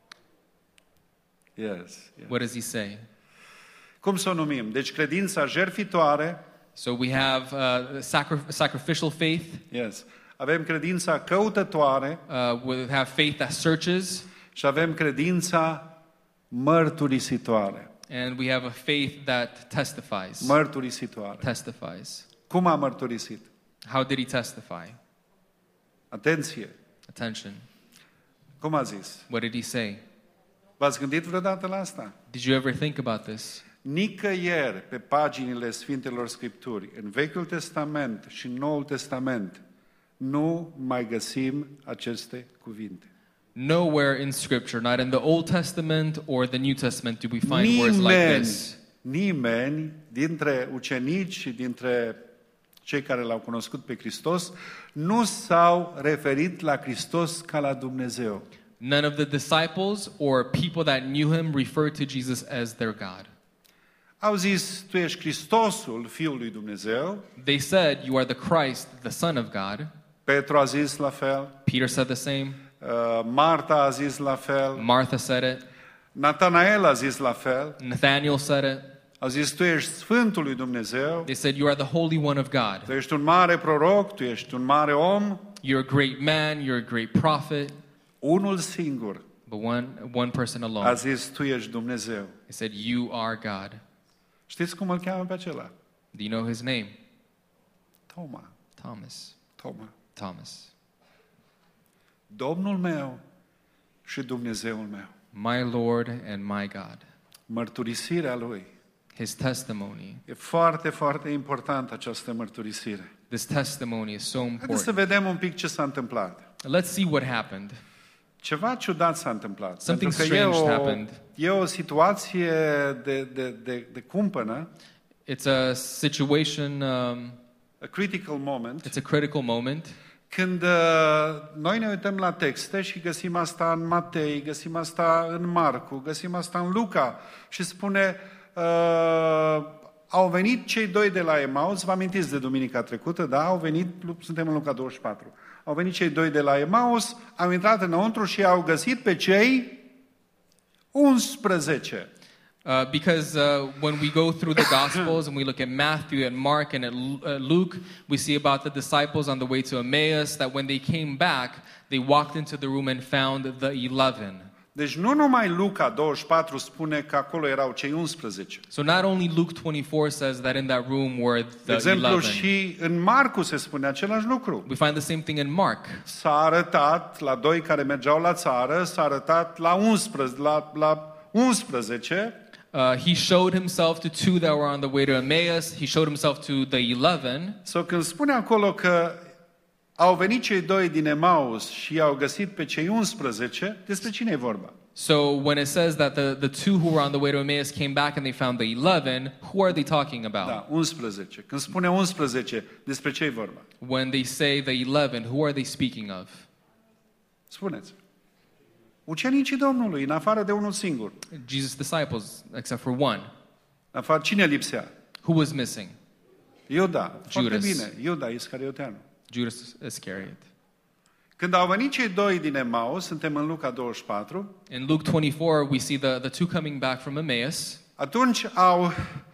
Yes, yes. What does he say? Cum să o numim? Deci credința jertfitoare. So we have uh, sacri- sacrificial faith. Yes. Avem credința căutătoare. Uh, we have faith that searches. Și avem credința mărturisitoare. And we have a faith that testifies. Mărturisitoare. Testifies. Cum a mărturisit? How did he testify? Atenție. Attention. Cum a zis? What did he say? V-ați gândit vreodată la asta? Did you ever think about this? Nicăieri pe paginile Sfintelor Scripturi, în Vechiul Testament și în Noul Testament, nu mai găsim aceste cuvinte. Nowhere in Scripture, not in the Old Testament or the New Testament, do we find words like Nimeni, this. nimeni dintre ucenici și dintre cei care l-au cunoscut pe Hristos nu s-au referit la Hristos ca la Dumnezeu. None of the disciples or people that knew him referred to Jesus as their God. Au zis, tu ești Hristosul, Fiul lui Dumnezeu. They said, you are the Christ, the Son of God. Petru a zis la fel. Peter said the same. Uh, Marta a zis la fel. Martha said it. Natanael a zis la fel. Nathaniel said it. A zis, tu ești Sfântul lui Dumnezeu. They said, you are the Holy One of God. Tu ești un mare proroc, tu ești un mare om. You're a great man, you're a great prophet. Unul singur But one, one person a alone. zis, tu ești Dumnezeu. He said, you are God. Știți cum îl cheamă pe acela? Do you know his name? Toma. Thomas. Toma. Thomas. Domnul meu și Dumnezeul meu. My Lord and my God. Mărturisirea lui. His testimony. E foarte, foarte importantă această mărturisire. This testimony is so Haideți să important. vedem un pic ce s-a întâmplat. Let's see what happened. Ceva ciudat s-a întâmplat. Something Pentru că e strange o, happened. e o situație de, de, de, de cumpănă, It's a situation, um, a critical moment, it's a critical moment. când uh, noi ne uităm la texte și găsim asta în Matei, găsim asta în Marcu, găsim asta în Luca și spune, uh, au venit cei doi de la Emaus, vă amintiți de duminica trecută, da? Au venit, suntem în Luca douăzeci și patru, au venit cei doi de la Emaus, au intrat înăuntru și au găsit pe cei unsprezece. Uh, because uh, when we go through the Gospels and we look at Matthew and Mark and at Lu- uh, Luke, we see about the disciples on the way to Emmaus that when they came back, they walked into the room and found the eleven. Deci nu numai Luca douăzeci și patru spune că acolo erau cei unsprezece. So not only Luke twenty-four says that in that room were De the exemplu, eleven. și în Marcu se spune același lucru. We find the same thing in Mark. S-a arătat la doi care mergeau la țară, s-a arătat la unsprezece, la, la unsprezece. Uh, he showed himself to two that were on the way to Emmaus. He showed himself to the eleven. Sau când spune acolo că au venit cei doi din Emaus și i-au găsit pe cei unsprezece, despre cine e vorba? So when it says that the, the two who were on the way to Emmaus came back and they found the eleven, who are they talking about? Da, unsprezece. Când spune unsprezece, despre ce e vorba? When they say the eleven, who are they speaking of? Spuneți. Ucenicii Domnului, în afară de unul singur. Jesus' disciples, except for one. În afară, cine lipsea? Who was missing? Iuda. Foarte Judas. bine. Iuda Iscarioteanu. Judas Iscariot. Când au venit cei doi din Emaus, suntem în Luca douăzeci și patru, In Luke twenty-four, we see the, the two coming back from Emmaus. atunci au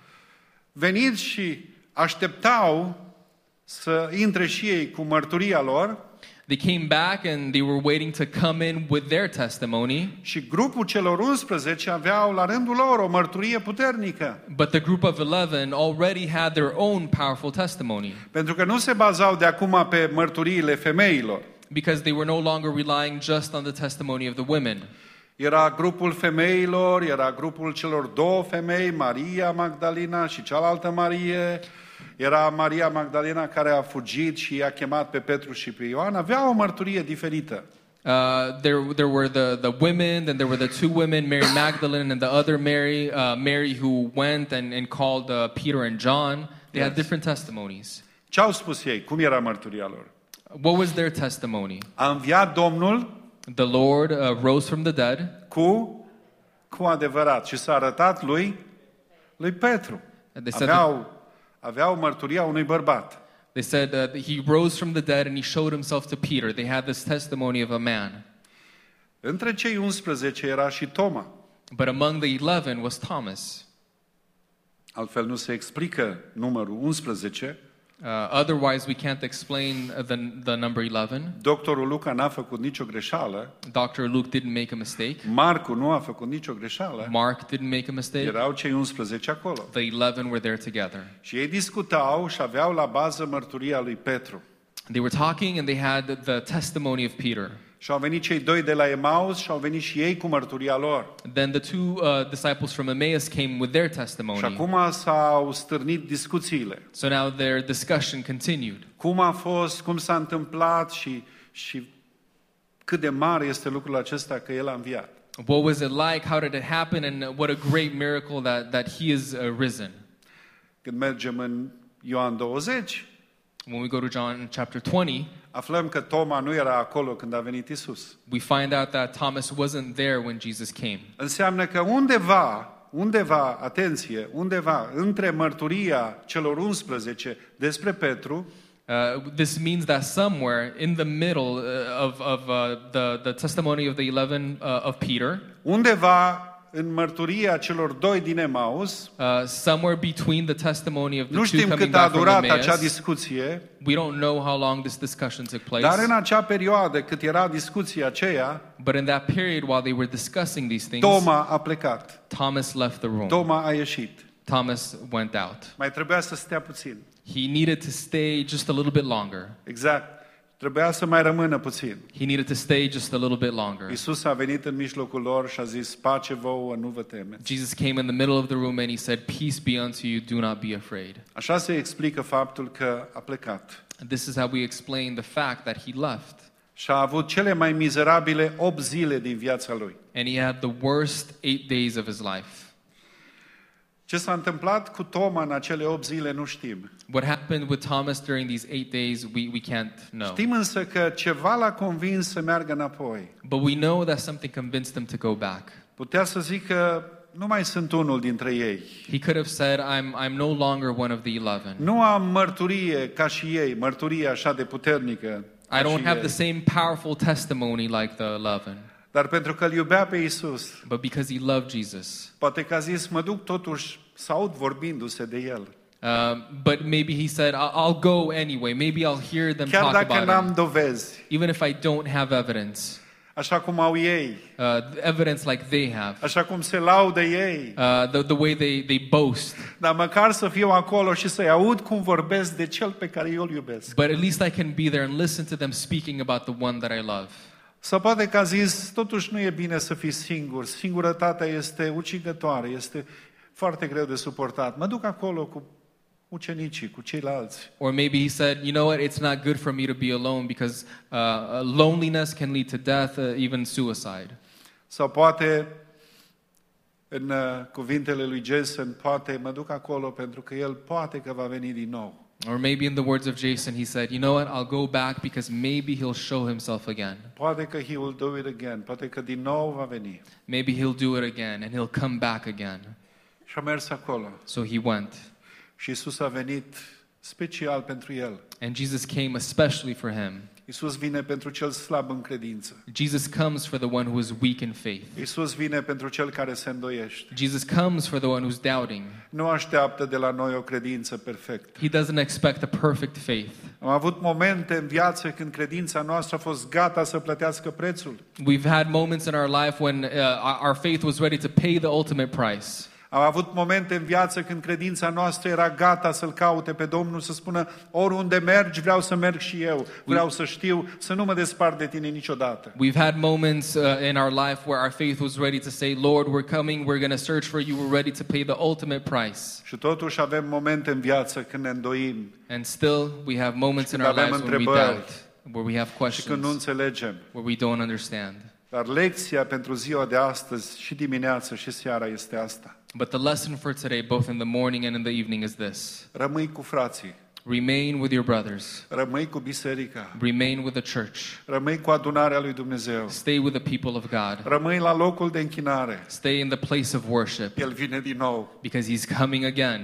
venit și așteptau să intre și ei cu mărturia lor They came back and they were waiting to come in with their testimony. și grupul celor unsprezece aveau la rândul lor o mărturie puternică. But the group of eleven already had their own powerful testimony Pentru că nu se bazau de acum pe mărturiile femeilor. because they were no longer relying just on the testimony of the women. Era grupul femeilor, era grupul celor două femei, Maria Magdalena și cealaltă Marie. Era Maria Magdalena care a fugit și i-a chemat pe Petru și pe Ioan. Avea o mărturie diferită. Uh, there, there were the, the women, then there were the two women, Mary Magdalene and the other Mary, uh, Mary who went and, and called uh, Peter and John. They had Yes. different testimonies. Ce au spus ei? Cum era mărturia lor? What was their testimony? A înviat Domnul The Lord uh, rose from the dead cu, cu adevărat și s-a arătat lui, lui Petru. And they said that- Aveau, aveau mărturia unui bărbat. They said uh, that he rose from the dead and he showed himself to Peter. They had this testimony of a man. Între cei unsprezece era și Toma. But among the eleven was Thomas. Altfel nu se explică numărul unsprezece. Uh, otherwise, we can't explain uh, the, the number eleven. Doctorul Luca n-a făcut nicio greșeală. Doctor Luke didn't make a mistake. Marcu nu a făcut nicio greșeală. Mark didn't make a mistake. Erau cei unsprezece acolo. The eleven were there together. Și ei discutau și aveau la bază mărturia lui Petru. They were talking and they had the testimony of Peter. Și au venit cei doi de la Emaus și au venit și ei cu mărturia lor. Then the two uh, disciples from Emmaus came with their testimony. Și acum s-au stârnit discuțiile. So now their discussion continued. Cum a fost, cum s-a întâmplat și, și cât de mare este lucrul acesta că El a înviat. What was it like? How did it happen? And what a great miracle that, that he is uh, risen. Când mergem în Ioan douăzeci, When we go to John chapter twenty, aflăm că Toma nu era acolo când a venit Isus. we find out that Thomas wasn't there when Jesus came. Înseamnă că undeva, undeva, atenție, undeva între mărturia celor unsprezece despre Petru Uh, this means that somewhere in the middle uh, of, of uh, the, the testimony of the eleven uh, of Peter, undeva în mărturia celor doi din Emaus, uh, somewhere between the testimony of the nu two știm coming cât a back from durat acea Emmaus, discuție, we don't know how long this discussion took place. dar în acea perioadă cât era discuția aceea, But in that period, while they were discussing these things, Toma a plecat. Thomas left the room. Toma a ieșit. Thomas went out. Mai trebuia să stea puțin. He needed to stay just a little bit longer. Exact. Trebuia să mai rămână puțin. He needed to stay just a little bit longer. Isus a venit în mijlocul lor și a zis, pace vouă, nu vă temeți. Jesus came in the middle of the room and he said, "Peace be unto you, do not be afraid." Așa se explică faptul că a plecat. This is how we explain the fact that he left. Și a avut cele mai mizerabile opt zile din viața lui. And he had the worst eight days of his life. Ce s-a întâmplat cu Toma în acele opt zile nu știm. What happened with Thomas during these eight days, we, we can't know. Știm însă că ceva l-a convins să meargă înapoi. But we know that something convinced him to go back. Putea să zică, nu mai sunt unul dintre ei. He could have said, I'm, I'm no longer one of the eleven. Nu am mărturie ca și ei, mărturie așa de puternică. I don't have ei. the same powerful testimony like the eleven. Dar pentru că îl iubea pe Isus, But because he loved Jesus. poate că a zis, mă duc totuși să aud vorbindu-se de el. Uh, but maybe he said, I'll, I'll go anyway. Maybe I'll hear them Chiar talk dacă about n-am him. dovezi, Even if I don't have evidence. așa cum au ei, Uh, evidence like they have. așa cum se laudă ei, Uh, the, the way they, they boast. dar măcar să fiu acolo și să-i aud cum vorbesc de cel pe care eu îl iubesc. But at least I can be there and listen to them speaking about the one that I love. Sau poate că a zis, totuși nu e bine să fii singur, singurătatea este ucigătoare, este foarte greu de suportat. Mă duc acolo cu ucenicii, cu ceilalți. Or maybe he said, you know what, it's not good for me to be alone because uh, loneliness can lead to death, uh, even suicide. Sau poate, în uh, cuvintele lui Jason, poate mă duc acolo pentru că el poate că va veni din nou. Or maybe in the words of Jason, he said, you know what, I'll go back because maybe he'll show himself again. Poate că he will do it again, poate că din nou va veni. Maybe he'll do it again and he'll come back again. Și a mers acolo. So he went. Și Isus a venit special pentru el. And Jesus came especially for him. Isus vine pentru cel slab în credință. Jesus comes for the one who is weak in faith. Isus vine pentru cel care se îndoiește. Jesus comes for the one who's doubting. Nu așteaptă de la noi o credință perfectă. He doesn't expect a perfect faith. Am avut momente în viață când credința noastră a fost gata să plătească prețul. We've had moments in our life when uh, our faith was ready to pay the ultimate price. Am avut momente în viață când credința noastră era gata să-L caute pe Domnul, să spună, oriunde mergi, vreau să merg și eu, vreau să știu, să nu mă despart de Tine niciodată. We've had moments uh, in our life where our faith was ready to say, Lord, we're coming, we're going to search for you, we're ready to pay the ultimate price. Și totuși avem momente în viață când ne îndoim And still, we have moments in când our avem lives when we întrebări doubt, where we have și când nu questions, înțelegem. where we don't understand. Dar lecția pentru ziua de astăzi, și dimineață și seara, este asta. But the lesson for today, both in the morning and in the evening, is this. Rămâi cu frații, Remain with your brothers. rămâi cu biserica, Remain with the church. rămâi cu adunarea lui Dumnezeu, Stay with the people of God. rămâi la locul de închinare. Stay in the place of worship El vine din nou. because He's coming again.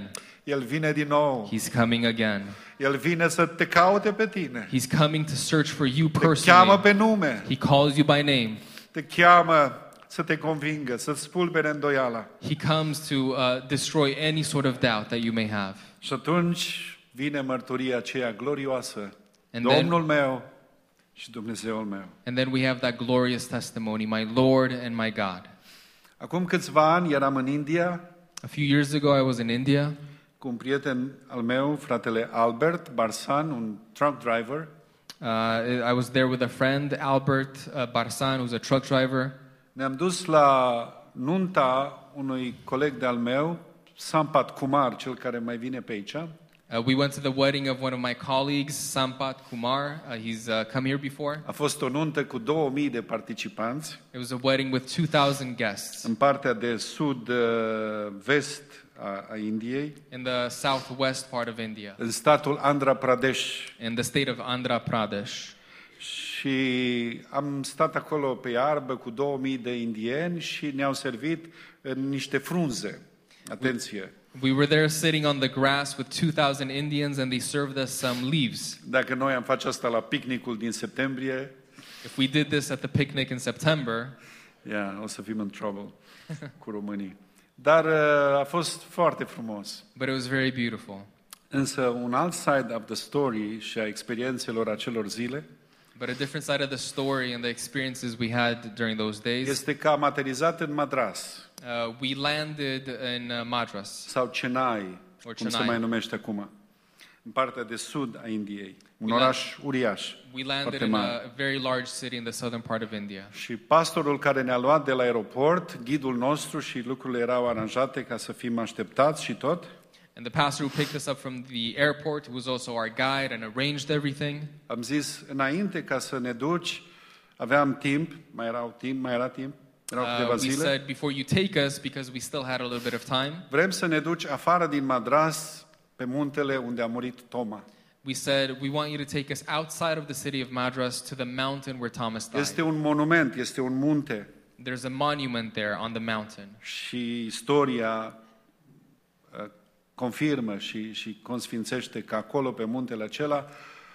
El vine din nou. He's coming again. El vine să te caute pe tine. He's coming to search for you Te cheamă personally. pe nume. He calls you by name. Te cheamă să te convingă, să-ți spulbere îndoiala. He comes to uh, destroy any sort of doubt that you may have. Și atunci vine mărturia aceea glorioasă. And then- Domnul meu și Dumnezeul meu. And then we have that glorious testimony, my Lord and my God. Acum câțiva ani eram în India A few years ago, I was in India cu un prieten al meu, fratele Albert Barsan, un truck driver. Uh, I was there with a friend, Albert uh, Barsan, who's a truck driver. Ne-am dus la nunta unui coleg de-al meu, Sampat Kumar, cel care mai vine pe aici. Uh, we went to the wedding of one of my colleagues, Sampat Kumar. Uh, he's uh, come here before. A fost o nuntă cu două mii de participanți It was a wedding with two thousand guests în partea de sud-vest a, a Indiei, in the southwest part of India, în statul Andhra Pradesh. in the state of Andhra Pradesh. Și am stat acolo pe iarbă cu două mii de indieni și ne-au servit în niște frunze. Atenție! We were there sitting on the grass with two thousand Indians, and they served us some leaves. Dacă noi am face asta la picnicul din septembrie, If we did this at the picnic in September, yeah, o să fim în trouble cu românii. Dar uh, a fost foarte frumos. but it was very beautiful. Însă un alt side of the story și a experiențelor acelor zile But a different side of the story and the experiences we had during those days. este că am aterizat în Madras Uh, we landed in uh, Madras. sau Chennai, Or cum se Chennai. mai numește acum, în partea de sud a Indiei. Un We oraș uriaș. We landed Foarte in mare. a very large city in the southern part of India. Și pastorul care ne-a luat de la aeroport, ghidul nostru, și lucrurile erau aranjate ca să fim așteptați și tot, And the pastor who picked us up from the airport, who was also our guide and arranged everything, am zis, înainte ca să ne duci, aveam timp, mai erau timp, mai era timp, erau câteva uh, we zile, said, before you take us, because we still had a little bit of time, vrem să ne duci afară din Madras, pe muntele unde a murit Toma. we said, we want you to take us outside of the city of Madras to the mountain where Thomas died. Este un monument, este un munte There's a monument there on the mountain. și istoria uh, confirmă și, și consfințește că acolo, pe muntele acela,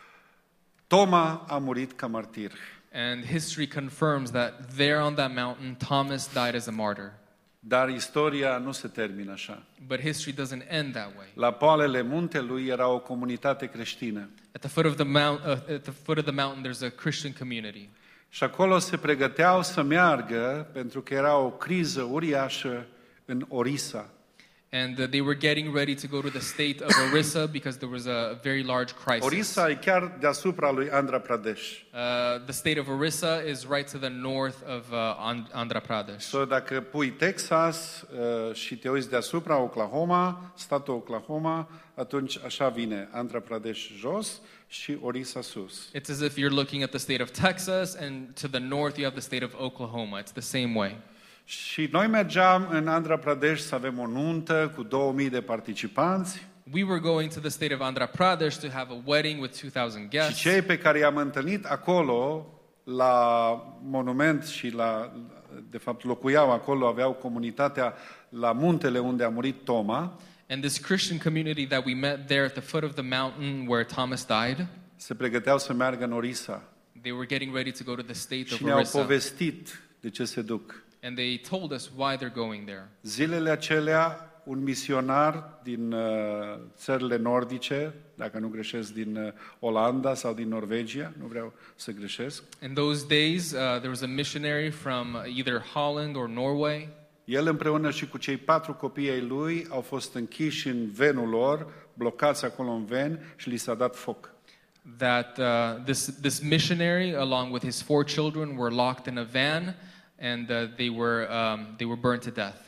Toma a murit ca martir. And history confirms that there on that mountain, Thomas died as a martyr. Dar istoria nu se termină așa. But history doesn't end that way. La poalele muntelui era o comunitate creștină. At the foot of the mount, uh, at the foot of the mountain, there's a Christian community. Și acolo se pregăteau să meargă pentru că era o criză uriașă în Orissa. And uh, they were getting ready to go to the state of Orissa because there was a very large crisis. Orissa e chiar deasupra lui Andhra Pradesh. Uh, the state of Orissa is right to the north of uh, And- Andhra Pradesh. So, dacă pui Texas uh, și te uiți deasupra Oklahoma, statul Oklahoma, atunci așa vine Andhra Pradesh jos și Orissa sus. It's as if you're looking at the state of Texas, and to the north you have the state of Oklahoma. It's the same way. Și noi mergeam în Andhra Pradesh să avem o nuntă cu două mii de participanți We were going to the state of Andhra Pradesh to have a wedding with two thousand și guests. cei pe care i-am întâlnit acolo la monument și la, de fapt locuiau acolo, aveau comunitatea la muntele unde a murit Toma, And this Christian community that we met there at the foot of the mountain where Thomas died, se pregăteau să meargă în Orissa they were getting ready to go to the state of și ne-au Orissa. povestit de ce se duc. And they told us why they're going there. Zilele acelea, un misionar din uh, țările nordice, dacă nu greșesc, din uh, Olanda sau din Norvegia, nu vreau să greșesc, In those days, uh, there was a missionary from either Holland or Norway. el împreună și cu cei patru copii ai lui au fost închiși în venul lor, blocați acolo în ven și li s-a dat foc. That uh, this this missionary, along with his four children, were locked in a van, and uh, they were um, they were burned to death.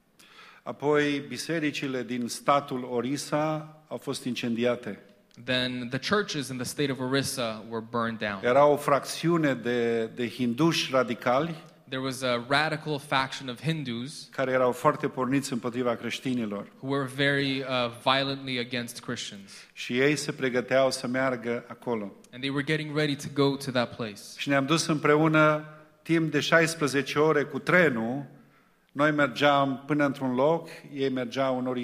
Apoi, bisericile din statul Orissa au fost incendiate. Then the churches in the state of Orissa were burned down. Era o fracțiune de, de hinduși radicali There was a radical faction of Hindus care erau foarte porniți împotriva creștinilor. who were very uh, violently against Christians. Și ei se pregăteau să meargă acolo. And they were getting ready to go to that place. Și ne-am dus împreună timp de șaisprezece ore cu trenul. Noi mergeam până într-un loc, ei mergeau în Orissa.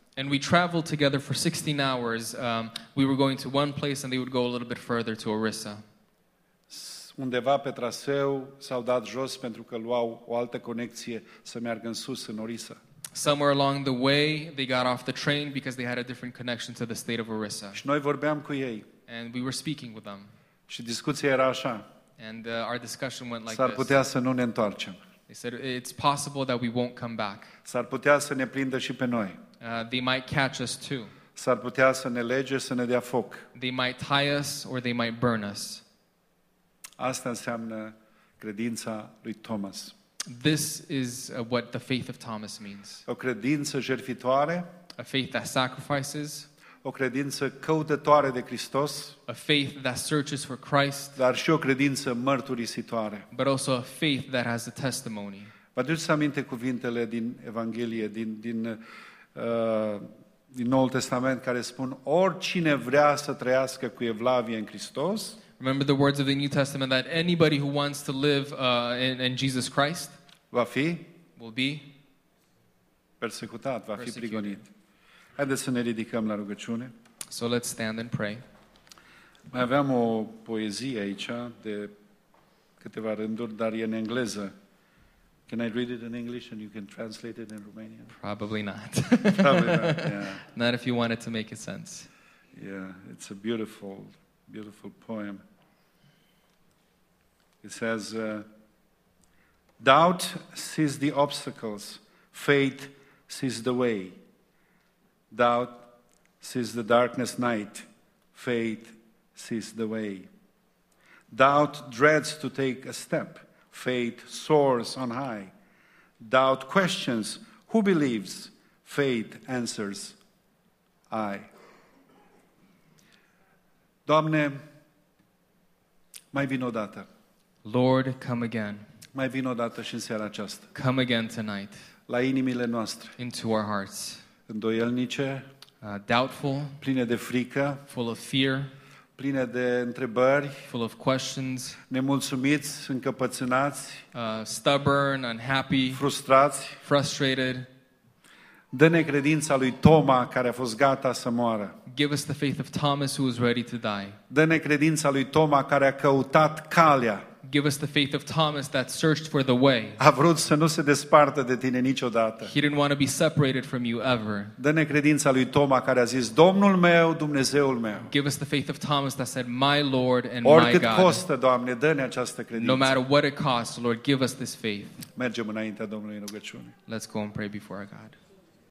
And we traveled together for sixteen hours. Um, we were going to one place and they would go a little bit further to Orissa. Undeva pe traseu s-au dat jos pentru că luau o altă conexie să meargă în sus, în Orissa. Somewhere along the way, they got off the train because they had a different connection to the state of Orissa. Și noi vorbeam cu ei. And we were speaking with them. Și discuția era așa. And uh, our discussion went like S-ar this. putea să nu ne întoarcem. They said, it's possible that we won't come back. S-ar putea să ne prindă și pe noi. Uh, they might catch us too. S-ar putea să ne lege, să ne dea foc. They might tie us or they might burn us. Asta înseamnă credința lui Thomas. This is uh, what the faith of Thomas means. O credință jertfitoare, A faith that sacrifices, o credință căutătoare de Hristos, a faith that searches for Christ, dar și o credință mărturisitoare. but also a faith that has a testimony. Vă aduceți aminte cuvintele din Evanghelie, din, din, uh, din Noul Testament, care spun: oricine vrea să trăiască cu evlavie în Hristos, Remember the words of the New Testament that anybody who wants to live uh, in, in Jesus Christ va fi will be persecutat, va fi Persecuted. prigonit. Haideți să ne ridicăm la rugăciune. So let's stand and pray. Mai aveam o poezie aici de câteva rânduri, dar e în engleză. Can I read it in English and you can translate it in Romanian? Probably not. Probably not, yeah. Not if you want it to make a sense. Yeah, it's a beautiful, beautiful poem. It says, uh, doubt sees the obstacles, faith sees the way. Doubt sees the darkness night, faith sees the way. Doubt dreads to take a step, faith soars on high. Doubt questions, who believes? Faith answers, I. Doamne, mai vin o dată. Lord, come again. Mai vin o dată și în seara aceasta. Come again tonight La inimile noastre, into our hearts. îndoielnice, Uh, doubtful, pline de frică, full of fear, pline de întrebări, full of questions, nemulțumiți, încăpățânați, uh, stubborn, unhappy, frustrați. frustrated. Dă-ne credința lui Toma, care a fost gata să moară. Give us the faith of Thomas, who was ready to die. Dă-ne credința lui Toma, care a căutat calea. Give us the faith of Thomas that searched for the way. A vrut să nu se despartă de tine niciodată. He didn't want to be separated from you ever. Dă-ne credința lui Toma, care a zis: Domnul meu, Dumnezeul meu. Give us the faith of Thomas that said, my Lord and my Oricât God. costă, Doamne, dă-ne această No credință. matter what it costs, Lord, give us this faith. Mergem înaintea Domnului în rugăciune. Let's go and pray before our God.